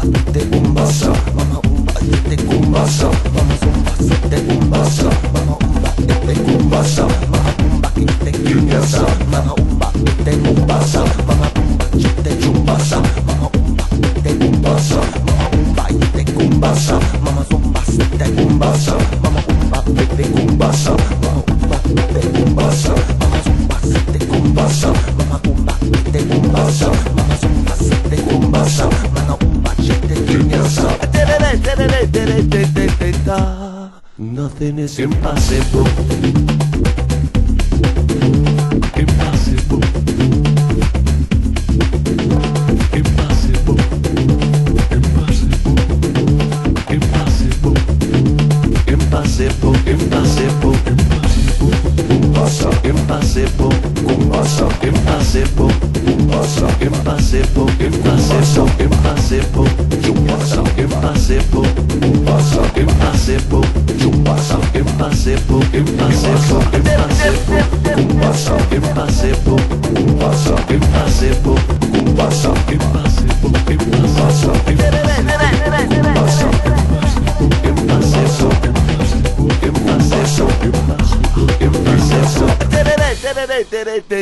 te kumbasa, mama umba te kumbasa, mama zumba te kumbasa, mama umba te kumbasa, mama umba te kumbasa, mama umba te kumbasa, mama umba te kumbasa, mama umba te kumbasa, mama umba te kumbasa, mama zumba te kumbasa, mama umba te kumbasa, mama umba te kumbasa, mama zumba te kumbasa, mama umba te kumbasa, mama zumba te kumbasa, mama umba te kumbasa. Nothing is impossible. Impossible. Impossible. Impossible. Impossible. Impossible. Impossible. Kumbasa. Impossible. Kumbasa. Impossible. Kumbasa. Impossible. Impossible. Impossible. Kumbasa. Impossible. Kumbasa. Impossible. Kumbasa. Impossible. Impossible. Impossible. Kumbasa. Impossible. Kumbasa. Impossible. Kumbasa. Impossible. Kumbasa. Impossible. Impossible. Impossible. Impossible.